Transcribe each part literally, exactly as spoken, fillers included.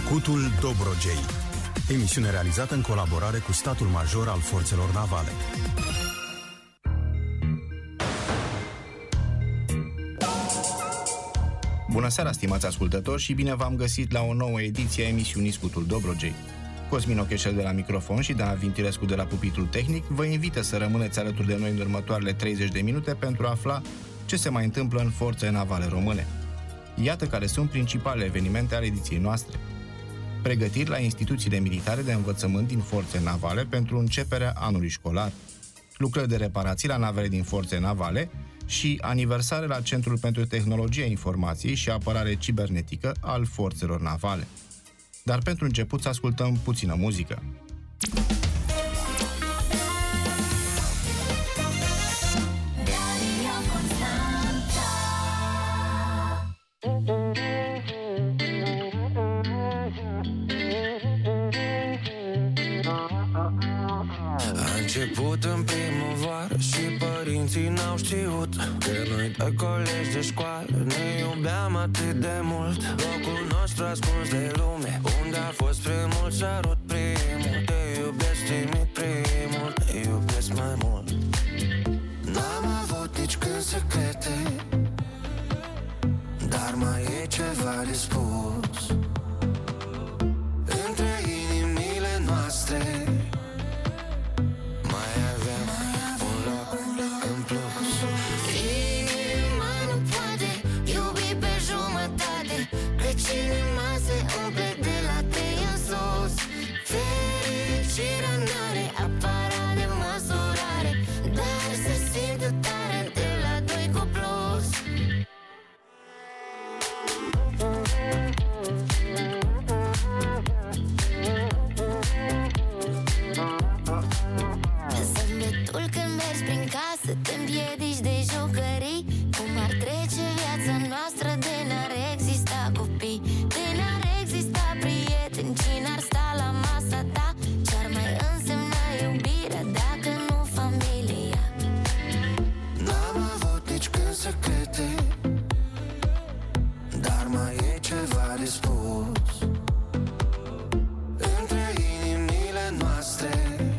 Scutul Dobrogei. Emisiune realizată în colaborare cu statul major al forțelor navale. Bună seara, stimați ascultători, și bine v-am găsit la o nouă ediție a emisiunii Scutul Dobrogei. Cosmin Ocheșel de la microfon și Dana Vintilescu de la pupitrul tehnic vă invită să rămâneți alături de noi în următoarele treizeci de minute pentru a afla ce se mai întâmplă în forțele navale române. Iată care sunt principalele evenimente ale ediției noastre. Pregătiri la instituțiile militare de învățământ din forțe navale pentru începerea anului școlar, lucrări de reparații la navele din forțe navale și aniversare la Centrul pentru Tehnologie Informației și Apărare Cibernetică al forțelor navale. Dar pentru început să ascultăm puțină muzică. A început în primăvară și părinții n-au știut că noi doi colegi de școală ne iubeam atât de mult. Locul nostru ascuns de lume, unde a fost primul sărut primul. Te iubesc timid primul, te iubesc mai mult. N-am avut nici când secrete, dar mai e ceva de spus. Între inimile noastre mai avem un loc în plus. Inima nu poate iubi pe jumătate, căci inima se umple de la trei în sus. Fericirea n-are aparat de măsurare, dar se simte tare de la doi cu plus. Zâmbetul când mergi prin casă, te împiedici de jucării. Cum ar trece viața noastră de n-ar exista copii, de n-ar exista prieteni, cine ar sta la masa ta, ce-ar mai însemna iubirea dacă nu familia. N-am avut nici când secrete, dar mai e ceva de spus. Între inimile noastre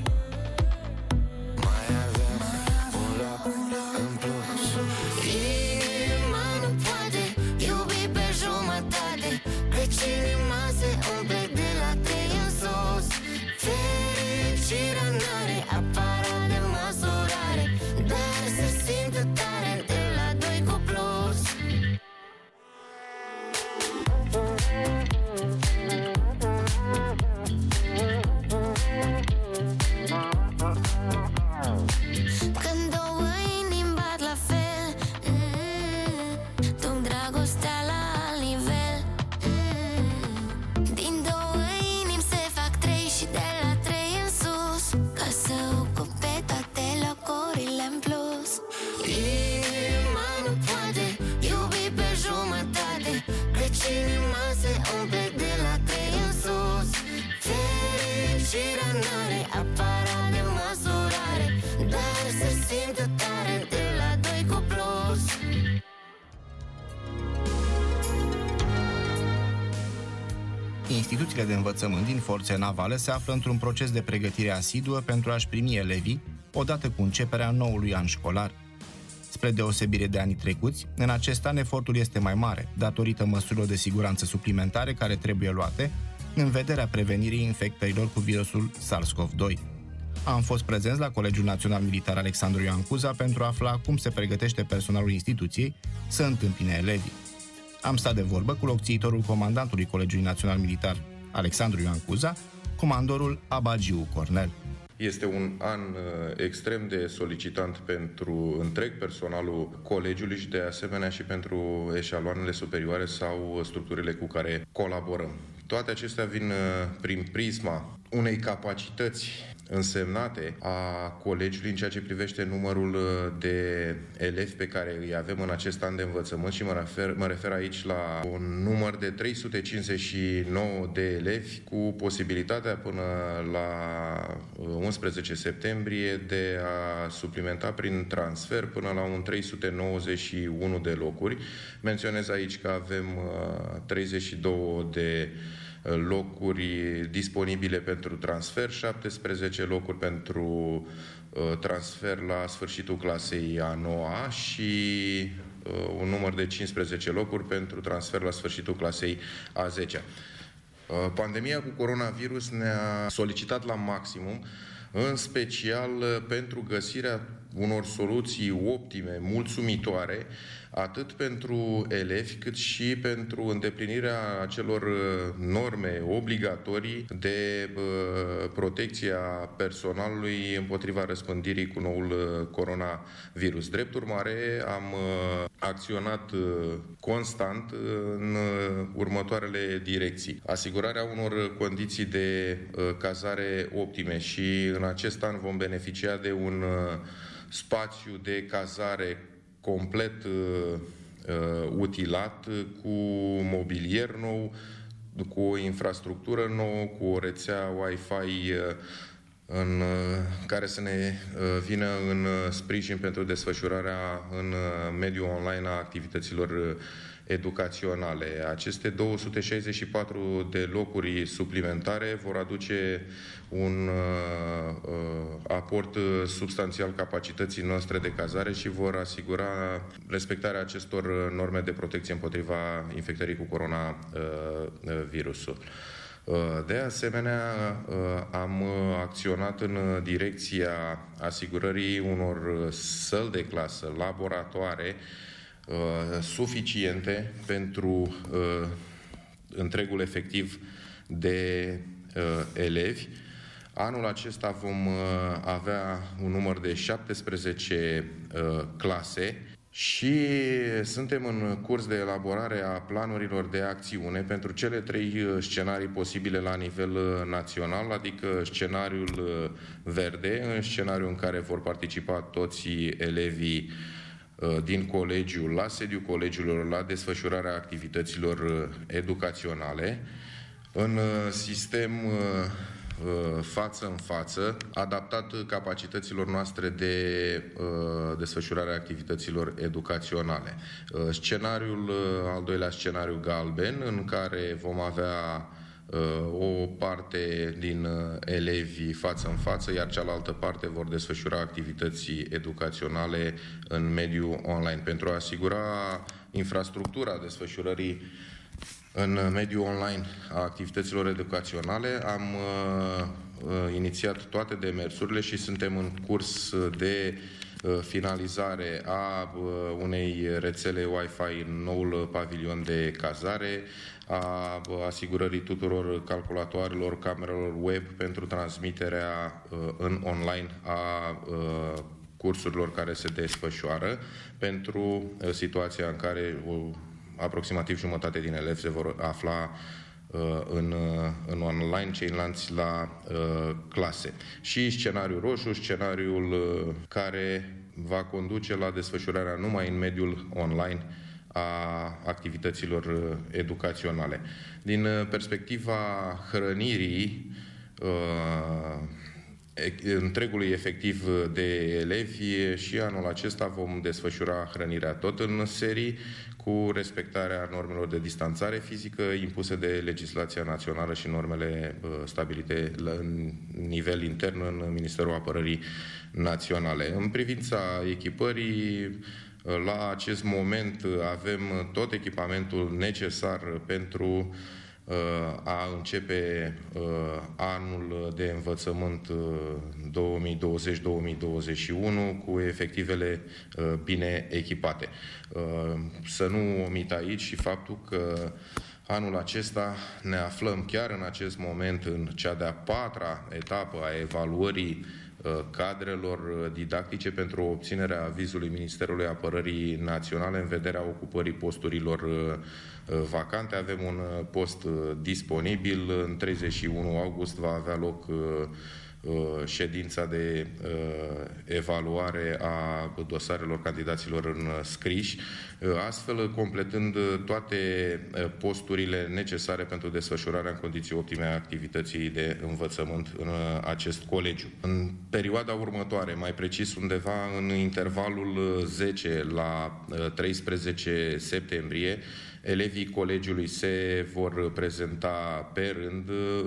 mai avem un loc în plus. Inima nu poate iubi pe jumătate, căci inima se umple de la trei în sus. Fericirea n-are aparat de măsurare, dar se simte tare de la doi cu plus. Când două inimi bat la fel, mm, duc dragostea la alt nivel, mm, din două inimi se fac trei și de la trei în sus, ca să ocupe toate locurile în plus. Inima nu poate iubi pe jumătate, căci inima se umple de la trei în sus. Fericirea n-are aparat de măsurare, dar se simte tare de la doi cu plus. Instituțiile de învățământ din forțe navale se află într-un proces de pregătire asiduă pentru a-și primi elevii odată cu începerea noului an școlar. Spre deosebire de anii trecuți, în acest an efortul este mai mare, datorită măsurilor de siguranță suplimentare care trebuie luate în vederea prevenirii infectărilor cu virusul SARS-CoV doi. Am fost prezenți la Colegiul Național Militar Alexandru Ioan Cuza pentru a afla cum se pregătește personalul instituției să întâmpine elevii. Am stat de vorbă cu locțiitorul comandantului Colegiului Național Militar Alexandru Ioan Cuza, comandorul Abagiu Cornel. Este un an extrem de solicitant pentru întreg personalul colegiului și de asemenea și pentru eșaloanele superioare sau structurile cu care colaborăm. Toate acestea vin prin prisma unei capacități însemnate a colegiului în ceea ce privește numărul de elevi pe care îi avem în acest an de învățământ și mă refer, mă refer aici la un număr de trei sute cincizeci și nouă de elevi cu posibilitatea până la unsprezece septembrie de a suplimenta prin transfer până la un trei sute nouăzeci și unu de locuri. Menționez aici că avem treizeci și două de locuri disponibile pentru transfer, șaptesprezece locuri pentru transfer la sfârșitul clasei a noua și un număr de cincisprezece locuri pentru transfer la sfârșitul clasei a zecea. Pandemia cu coronavirus ne-a solicitat la maximum, în special pentru găsirea unor soluții optime, mulțumitoare, atât pentru elevi, cât și pentru îndeplinirea acelor norme obligatorii de protecție a personalului împotriva răspândirii cu noul coronavirus. Drept urmare, am acționat constant în următoarele direcții. Asigurarea unor condiții de cazare optime și în acest an vom beneficia de un spațiu de cazare complet uh, uh, utilat, cu mobilier nou, cu o infrastructură nouă, cu o rețea Wi-Fi uh, în, uh, care să ne uh, vină în sprijin pentru desfășurarea în uh, mediul online a activităților uh, educaționale. Aceste două sute șaizeci și patru de locuri suplimentare vor aduce un uh, aport substanțial capacității noastre de cazare și vor asigura respectarea acestor norme de protecție împotriva infectării cu coronavirusul. De asemenea, am acționat în direcția asigurării unor săli de clasă, laboratoare, suficiente pentru uh, întregul efectiv de uh, elevi. Anul acesta vom uh, avea un număr de șaptesprezece uh, clase și suntem în curs de elaborare a planurilor de acțiune pentru cele trei scenarii posibile la nivel național, adică scenariul verde, în scenariul în care vor participa toți elevii din colegiu, la sediul colegiilor, la desfășurarea activităților educaționale, în sistem față în față, adaptat capacităților noastre de desfășurare a activităților educaționale. Scenariul, al doilea scenariu galben, în care vom avea o parte din elevi față în față, iar cealaltă parte vor desfășura activități educaționale în mediul online. Pentru a asigura infrastructura desfășurării în mediul online a activităților educaționale, am uh, inițiat toate demersurile și suntem în curs de uh, finalizare a uh, unei rețele Wi-Fi în noul pavilion de cazare, a asigurării tuturor calculatoarelor, camerelor web pentru transmiterea uh, în online a uh, cursurilor care se desfășoară, pentru uh, situația în care uh, aproximativ jumătate din elevi se vor afla uh, în, uh, în online, ceilalți la uh, clase. Și scenariul roșu, scenariul uh, care va conduce la desfășurarea numai în mediul online a activităților educaționale. Din perspectiva hrănirii uh, întregului efectiv de elevi, și anul acesta vom desfășura hrănirea tot în serii, cu respectarea normelor de distanțare fizică impuse de legislația națională și normele uh, stabilite la nivel intern în Ministerul Apărării Naționale. În privința echipării, la acest moment avem tot echipamentul necesar pentru a începe anul de învățământ două mii douăzeci două mii douăzeci și unu cu efectivele bine echipate. Să nu omit aici și faptul că anul acesta ne aflăm chiar în acest moment în cea de-a patra etapă a evaluării cadrelor didactice pentru obținerea avizului Ministerului Apărării Naționale în vederea ocupării posturilor vacante. Avem un post disponibil. În treizeci și unu august va avea loc ședința de evaluare a dosarelor candidaților înscriși, astfel completând toate posturile necesare pentru desfășurarea în condiții optime a activității de învățământ în acest colegiu. În perioada următoare, mai precis undeva în intervalul zece la treisprezece septembrie, elevii colegiului se vor prezenta pe rând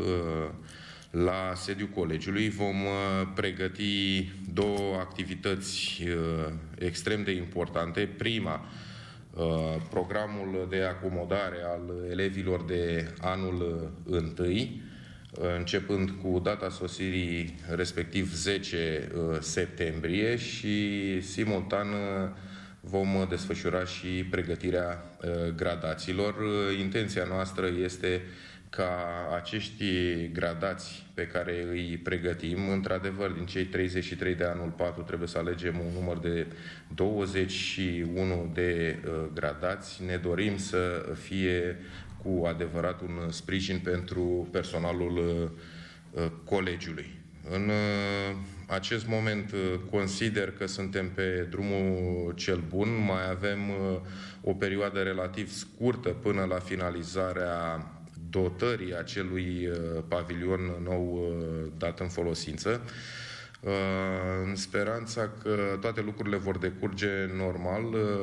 la sediul colegiului. Vom pregăti două activități extrem de importante. Prima, programul de acomodare al elevilor de anul întâi, începând cu data sosirii, respectiv zece septembrie, și simultan vom desfășura și pregătirea gradaților. Intenția noastră este ca acești gradați pe care îi pregătim, într-adevăr, din cei treizeci și trei de anul patru, trebuie să alegem un număr de douăzeci și unu de gradați. Ne dorim să fie cu adevărat un sprijin pentru personalul colegiului. În acest moment consider că suntem pe drumul cel bun. Mai avem o perioadă relativ scurtă până la finalizarea dotării acelui pavilion nou dat în folosință, în speranța că toate lucrurile vor decurge normal.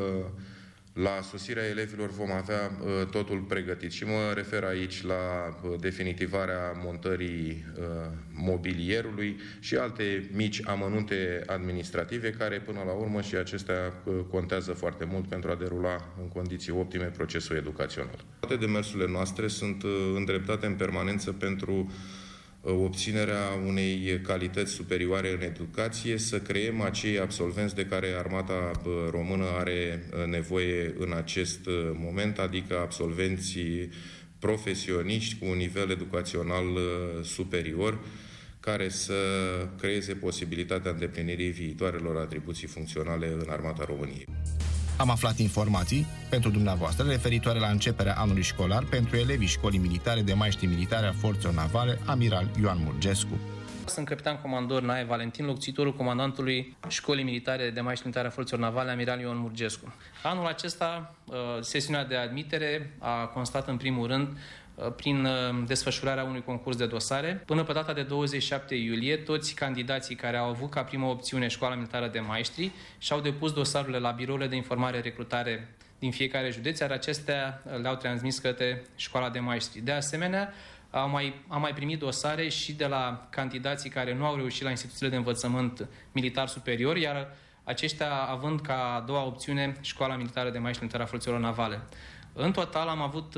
La sosirea elevilor vom avea totul pregătit și mă refer aici la definitivarea montării mobilierului și alte mici amănunte administrative care până la urmă și acestea contează foarte mult pentru a derula în condiții optime procesul educațional. Toate demersurile noastre sunt îndreptate în permanență pentru obținerea unei calități superioare în educație, să creăm acei absolvenți de care armata română are nevoie în acest moment, adică absolvenții profesioniști cu un nivel educațional superior, care să creeze posibilitatea îndeplinirii viitoarelor atribuții funcționale în armata României. Am aflat informații pentru dumneavoastră referitoare la începerea anului școlar pentru elevii Școlii Militare de Maiștri Militare a Forțelor Navale, Amiral Ioan Murgescu. Sunt capitan comandor Nae Valentin, locuitorul comandantului Școlii Militare de Maiștri Militare a Forțelor Navale, Amiral Ioan Murgescu. Anul acesta, sesiunea de admitere a constat în primul rând prin desfășurarea unui concurs de dosare. Până pe data de douăzeci și șapte iulie, toți candidații care au avut ca primă opțiune Școala Militară de Maiștri și-au depus dosarele la birourile de informare-recrutare din fiecare județ, iar acestea le-au transmis către Școala de Maiștri. De asemenea, am mai, am mai primit dosare și de la candidații care nu au reușit la instituțiile de învățământ militar superior, iar aceștia având ca a doua opțiune Școala Militară de Maiștri Militare a Forțelor Navale. În total am avut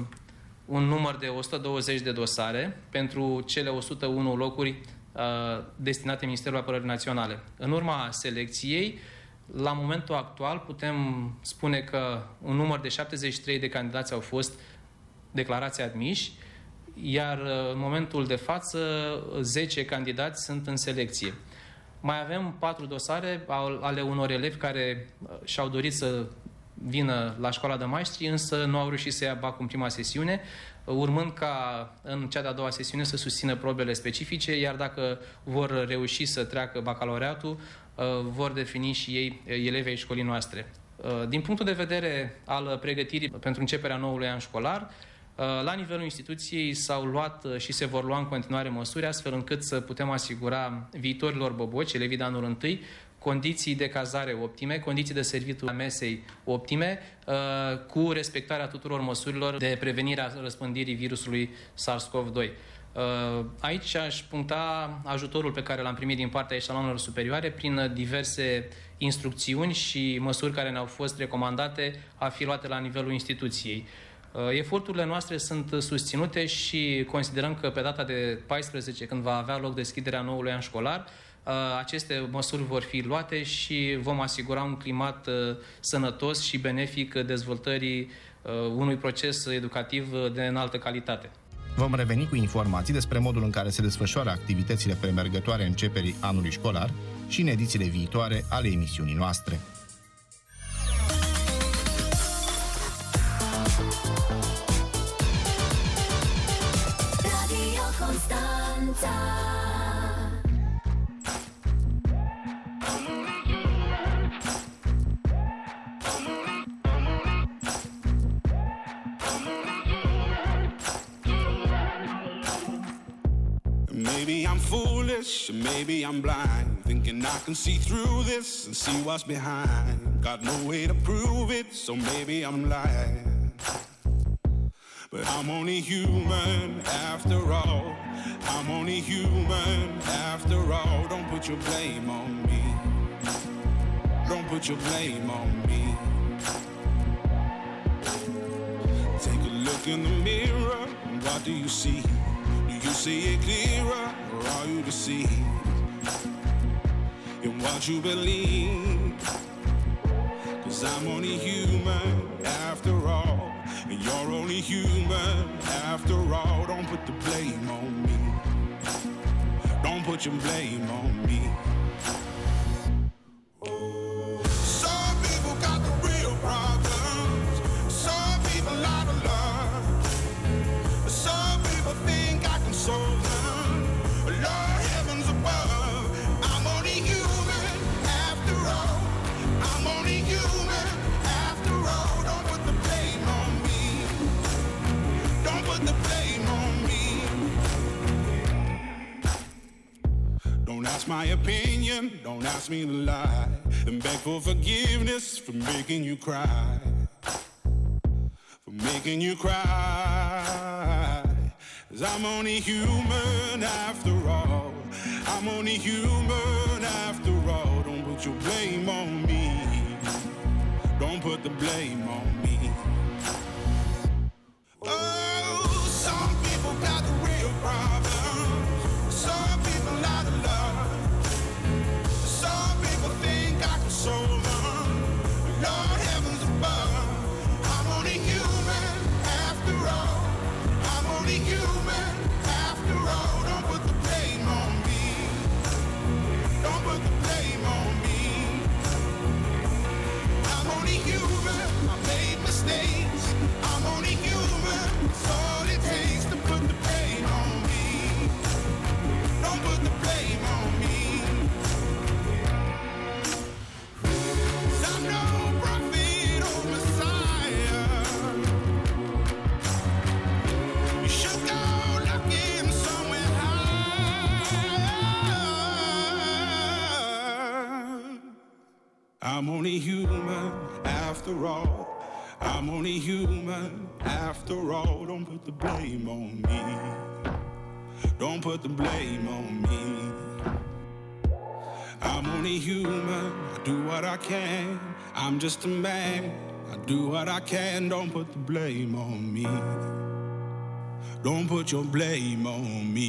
un număr de o sută douăzeci de dosare pentru cele o sută unu locuri uh, destinate Ministerului Apărării Naționale. În urma selecției, la momentul actual, putem spune că un număr de șaptezeci și trei de candidați au fost declarați admiși, iar uh, în momentul de față, zece candidați sunt în selecție. Mai avem patru dosare ale unor elevi care uh, și-au dorit să vină la Școala de Maiștri, însă nu au reușit să ia bacul în prima sesiune, urmând ca în cea de-a doua sesiune să susțină probele specifice, iar dacă vor reuși să treacă bacalaureatul, vor defini și ei elevii ai școlii noastre. Din punctul de vedere al pregătirii pentru începerea noului an școlar, la nivelul instituției s-au luat și se vor lua în continuare măsuri astfel încât să putem asigura viitorilor boboci, elevii de anul întâi, condiții de cazare optime, condiții de serviciu a mesei optime, cu respectarea tuturor măsurilor de prevenire a răspândirii virusului SARS-CoV doi. Aici aș puncta ajutorul pe care l-am primit din partea eșalonelor superioare prin diverse instrucțiuni și măsuri care ne-au fost recomandate a fi luate la nivelul instituției. Eforturile noastre sunt susținute și considerăm că pe data de paisprezece, când va avea loc deschiderea noului an școlar, aceste măsuri vor fi luate și vom asigura un climat sănătos și benefic dezvoltării unui proces educativ de înaltă calitate. Vom reveni cu informații despre modul în care se desfășoară activitățile premergătoare începerii anului școlar și în edițiile viitoare ale emisiunii noastre. Radio Constanța. maybe I'm foolish, maybe I'm blind, thinking I can see through this and see what's behind. Got no way to prove it, so maybe I'm lying. But I'm only human after all. I'm only human after all. Don't put your blame on me. Don't put your blame on me. Take a look in the mirror, what do you see? Do you see it clearer, or are you deceived in what you believe? 'Cause I'm only human after all, and you're only human after all. Don't put the blame on me. Don't put your blame on me. Some people got the real problems. Some people out of love. Some people think I can solve them. Lord heavens above, I'm only human after all. I'm only human after all. Don't put the blame on me. Don't put the blame on me. Don't ask my opinion, don't ask me to lie, and beg for forgiveness for making you cry, for making you cry. 'Cause I'm only human after all. I'm only human after all. Don't put your blame on me. Don't put the blame on me. Oh, some people got the real problems. Some people out of love. Some people think I can solve them. Lord heavens above, I'm only human after all. I'm only human after all. Don't put the blame on me. Don't put the blame on me. I'm only human. I made mistakes. I'm only human. It's all it takes to put the blame on me. Don't put the blame on me. 'Cause I'm no prophet or Messiah. You should go looking somewhere high. I'm only human after all. I'm only human after all. Don't put the blame on me. Don't put the blame on me. I'm only human. I do what I can. I'm just a man. I do what I can. Don't put the blame on me. Don't put your blame on me.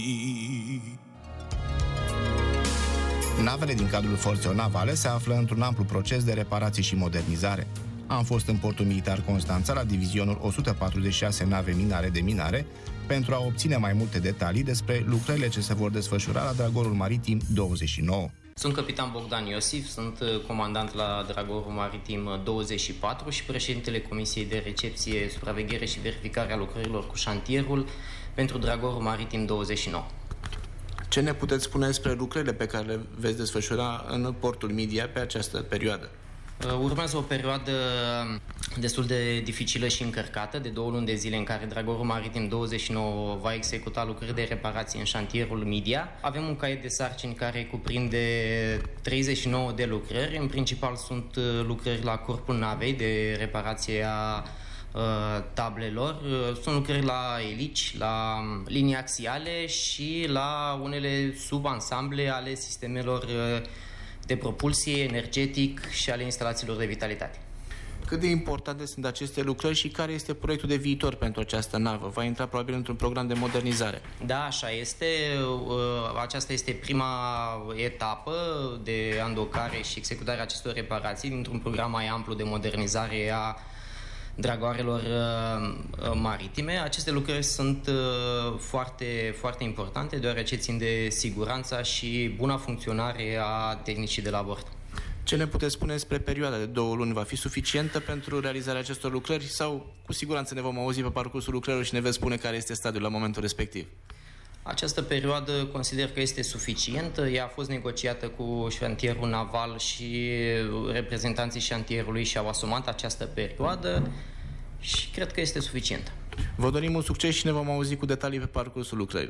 Navele din cadrul forțelor navale se află într-un amplu proces de reparații și modernizare. Am fost în portul militar Constanța la divizionul o sută patruzeci și șase nave minare de minare pentru a obține mai multe detalii despre lucrările ce se vor desfășura la Dragorul Maritim douăzeci și nouă. Sunt capitan Bogdan Iosif, sunt comandant la Dragorul Maritim douăzeci și patru și președintele Comisiei de Recepție, Supraveghere și Verificare a lucrărilor cu șantierul pentru Dragorul Maritim douăzeci și nouă. Ce ne puteți spune despre lucrările pe care le veți desfășura în portul Midia pe această perioadă? Urmează o perioadă destul de dificilă și încărcată, de două luni de zile în care Dragorul Maritim douăzeci și nouă va executa lucrări de reparație în șantierul Midia. Avem un caiet de sarcini care cuprinde treizeci și nouă de lucrări. În principal sunt lucrări la corpul navei de reparație a tablelor. Sunt lucrări la elici, la linii axiale și la unele subansamble ale sistemelor de propulsie, energetic și ale instalațiilor de vitalitate. Cât de importante sunt aceste lucrări și care este proiectul de viitor pentru această navă? Va intra probabil într-un program de modernizare. Da, așa este. Aceasta este prima etapă de andocare și executare a acestor reparații dintr-un program mai amplu de modernizare a dragoarelor maritime. Aceste lucrări sunt foarte, foarte importante, deoarece țin de siguranța și buna funcționare a tehnicii de la bord. Ce ne puteți spune despre perioada de două luni? Va fi suficientă pentru realizarea acestor lucrări sau cu siguranță ne vom auzi pe parcursul lucrărilor și ne veți spune care este stadiul la momentul respectiv? Această perioadă consider că este suficientă. Ea a fost negociată cu șantierul naval și reprezentanții șantierului și-au asumat această perioadă și cred că este suficientă. Vă dorim un succes și ne vom auzi cu detalii pe parcursul lucrărilor.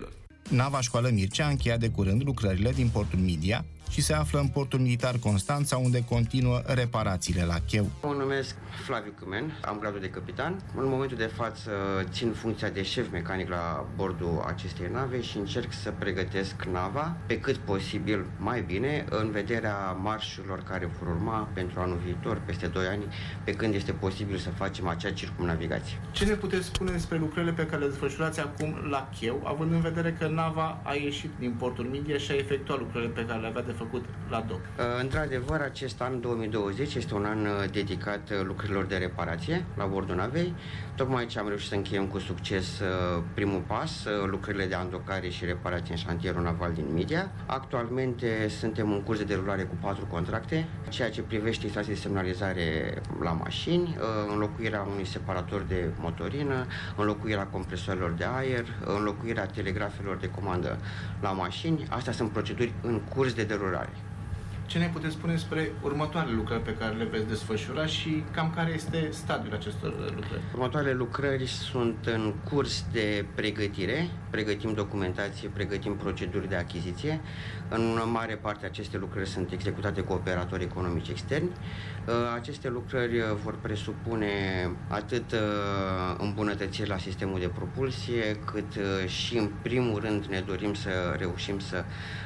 Nava Școală Mircea a încheiat de curând lucrările din portul Midia și se află în portul militar Constanța, unde continuă reparațiile la cheu. Mă numesc Flaviu Câmen, am gradul de capitan. În momentul de față țin funcția de șef mecanic la bordul acestei nave și încerc să pregătesc nava pe cât posibil mai bine în vederea marșurilor care vor urma pentru anul viitor, peste doi ani, pe când este posibil să facem acea circumnavigație. Ce ne puteți spune despre lucrările pe care le desfășurați acum la cheu, având în vedere că nava a ieșit din portul Midia și a efectuat lucrările pe care le avea de făcut la doc? Într-adevăr, acest an două mii douăzeci este un an dedicat lucrărilor de reparație la bordul navei. Tocmai aici am reușit să încheiem cu succes primul pas, lucrările de andocare și reparație în șantierul naval din Midia. Actualmente suntem în curs de derulare cu patru contracte, ceea ce privește instalații de semnalizare la mașini, înlocuirea unui separator de motorină, înlocuirea compresorilor de aer, înlocuirea telegrafelor de comandă la mașini. Astea sunt proceduri în curs de derulare. Ce ne puteți spune despre următoarele lucrări pe care le veți desfășura și cam care este stadiul acestor lucrări? Următoarele lucrări sunt în curs de pregătire, pregătim documentație, pregătim proceduri de achiziție. În mare parte aceste lucrări sunt executate cu operatori economici externi. Aceste lucrări vor presupune atât îmbunătățiri la sistemul de propulsie, cât și în primul rând ne dorim să reușim să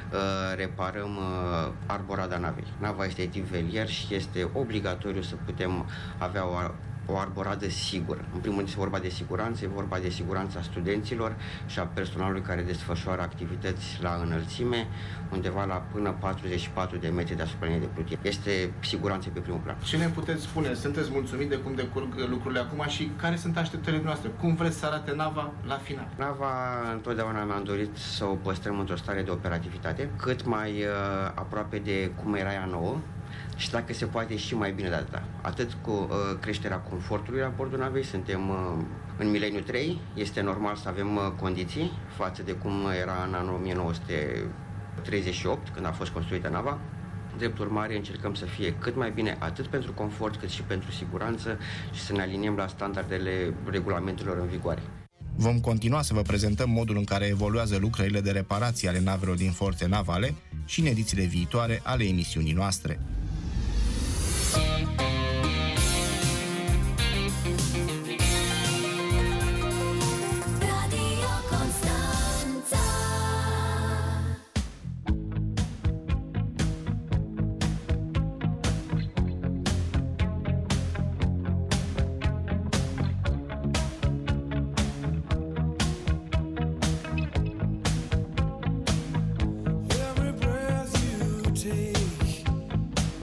reparăm arborada navei. Nava este tip velier și este obligatoriu să putem avea o, o arboradă sigură. În primul rând este vorba de siguranță, e vorba de siguranța studenților și a personalului care desfășoară activități la înălțime, undeva la până patruzeci și patru de metri deasupra liniei de plutire. Este siguranță pe primul plan. Ce ne puteți spune? Sunteți mulțumiți de cum decurg lucrurile acum și care sunt așteptările noastre? Cum vreți să arate nava la final? Nava, întotdeauna mi-am dorit să o păstrăm într-o stare de operativitate, cât mai uh, aproape de cum era ea nouă, și dacă se poate și mai bine de atâta. Atât cu uh, creșterea confortului la bordul navei, suntem uh, în mileniu trei, este normal să avem uh, condiții față de cum era în anul o mie nouă sute treizeci și opt, când a fost construită nava. Drept urmare, încercăm să fie cât mai bine atât pentru confort cât și pentru siguranță și să ne aliniem la standardele regulamentelor în vigoare. Vom continua să vă prezentăm modul în care evoluează lucrările de reparație ale navelor din forțe navale și în edițiile viitoare ale emisiunii noastre. Every breath you take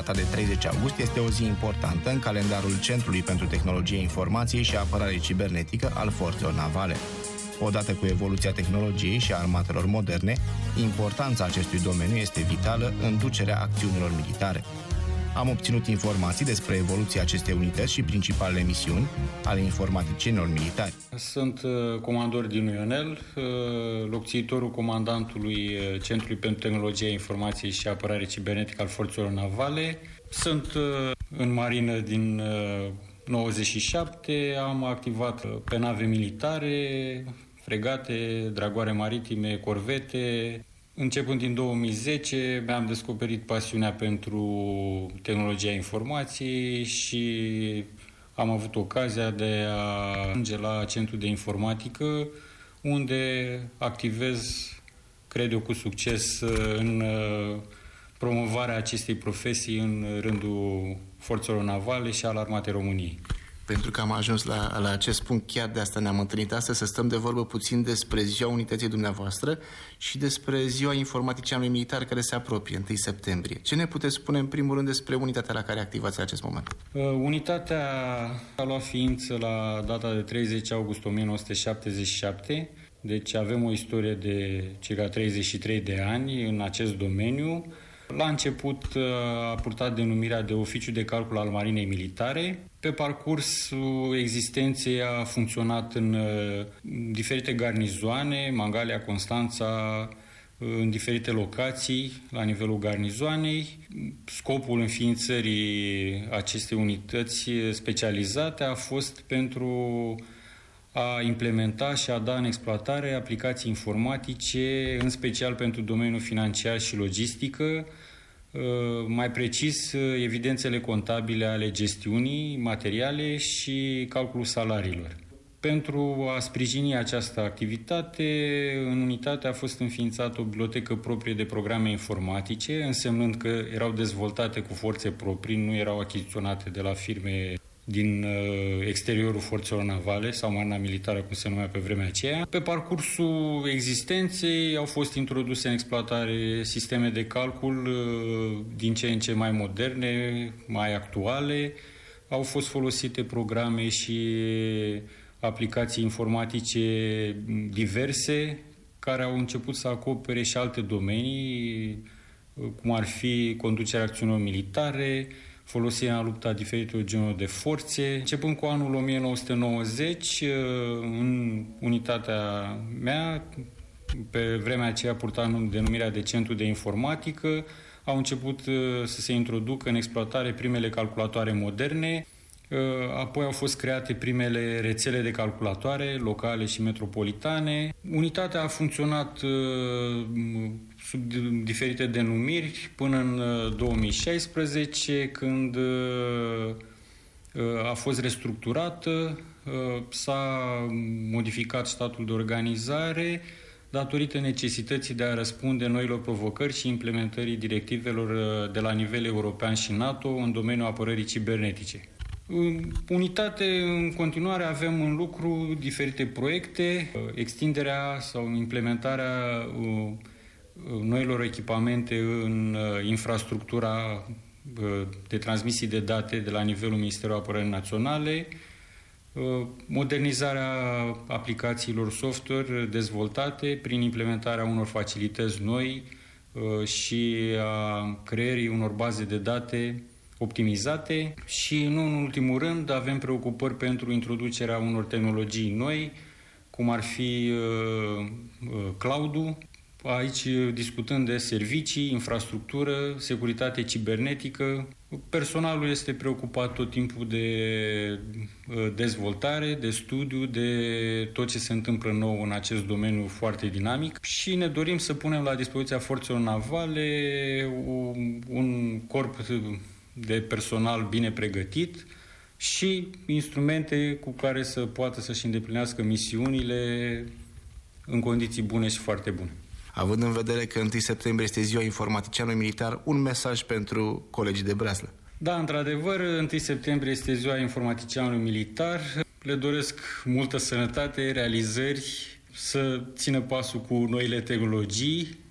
data de treizeci august este o zi importantă în calendarul Centrului pentru Tehnologie Informației și Apărare Cibernetică al Forțelor Navale. Odată cu evoluția tehnologiei și a armatelor moderne, importanța acestui domeniu este vitală în ducerea acțiunilor militare. Am obținut informații despre evoluția acestei unități și principalele misiuni ale informaticienilor militari. Sunt comandor din Ionel, locțitorul comandantului Centrului pentru Tehnologie, Informație și Apărare Cibernetică al Forțelor Navale. Sunt în marină din nouăzeci și șapte, am activat pe nave militare, fregate, dragoare maritime, corvete. Începând din două mii zece, mi-am descoperit pasiunea pentru tehnologia informației și am avut ocazia de a ajunge la Centrul de Informatică, unde activez, cred eu, cu succes în promovarea acestei profesii în rândul Forțelor Navale și al Armatei României. Pentru că am ajuns la, la acest punct, chiar de asta ne-am întâlnit astăzi, să stăm de vorbă puțin despre ziua unității dumneavoastră și despre ziua informaticianului militar care se apropie, întâi septembrie. Ce ne puteți spune în primul rând despre unitatea la care activați în acest moment? Uh, unitatea a luat ființă la data de treizeci august o mie nouă sute șaptezeci și șapte, deci avem o istorie de circa treizeci și trei de ani în acest domeniu. La început a purtat denumirea de Oficiu de Calcul al Marinei Militare. Pe parcursul existenței a funcționat în diferite garnizoane, Mangalia, Constanța, în diferite locații la nivelul garnizoanei. Scopul înființării acestei unități specializate a fost pentru a implementa și a da în exploatare aplicații informatice, în special pentru domeniul financiar și logistică, mai precis evidențele contabile ale gestiunii materiale și calculul salariilor. Pentru a sprijini această activitate, în unitate a fost înființată o bibliotecă proprie de programe informatice, însemnând că erau dezvoltate cu forțe proprii, nu erau achiziționate de la firme din uh, exteriorul forțelor navale sau marina militară, cum se numea pe vremea aceea. Pe parcursul existenței au fost introduse în exploatare sisteme de calcul uh, din ce în ce mai moderne, mai actuale. Au fost folosite programe și aplicații informatice diverse care au început să acopere și alte domenii, uh, cum ar fi conducerea acțiunilor militare, folosirea în lupta diferitelor genuri de forțe. Începând cu anul o mie nouă sute nouăzeci, în unitatea mea, pe vremea aceea purta denumirea de Centru de Informatică, au început să se introducă în exploatare primele calculatoare moderne, apoi au fost create primele rețele de calculatoare locale și metropolitane. Unitatea a funcționat sub diferite denumiri până în două mii șaisprezece, când a fost restructurată, s-a modificat statul de organizare datorită necesității de a răspunde noilor provocări și implementării directivelor de la nivel european și NATO în domeniul apărării cibernetice. În unitate, în continuare, avem în lucru diferite proiecte, extinderea sau implementarea noilor echipamente în infrastructura de transmisii de date de la nivelul Ministerului Apărării Naționale, modernizarea aplicațiilor software dezvoltate prin implementarea unor facilități noi și a creării unor baze de date optimizate și, nu în ultimul rând, avem preocupări pentru introducerea unor tehnologii noi, cum ar fi uh, cloud-ul, aici discutând de servicii, infrastructură, securitate cibernetică. Personalul este preocupat tot timpul de dezvoltare, de studiu, de tot ce se întâmplă nou în acest domeniu foarte dinamic și ne dorim să punem la dispoziția forțelor navale un corp de personal bine pregătit și instrumente cu care să poată să-și îndeplinească misiunile în condiții bune și foarte bune. Având în vedere că întâi septembrie este ziua informaticianului militar, un mesaj pentru colegii de breaslă. Da, într-adevăr, întâi septembrie este ziua informaticianului militar. Le doresc multă sănătate, realizări, să țină pasul cu noile tehnologii,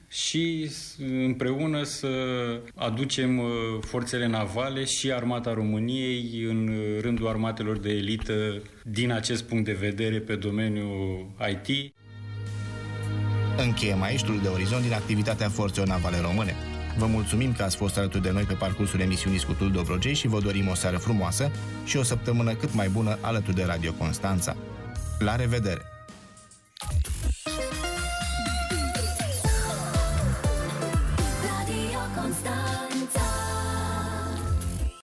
și împreună să aducem forțele navale și Armata României în rândul armatelor de elită din acest punct de vedere pe domeniul I T. Încheiem aici turul de orizont din activitatea Forțelor Navale Române. Vă mulțumim că ați fost alături de noi pe parcursul emisiunii Scutul Dobrogei și vă dorim o seară frumoasă și o săptămână cât mai bună alături de Radio Constanța. La revedere!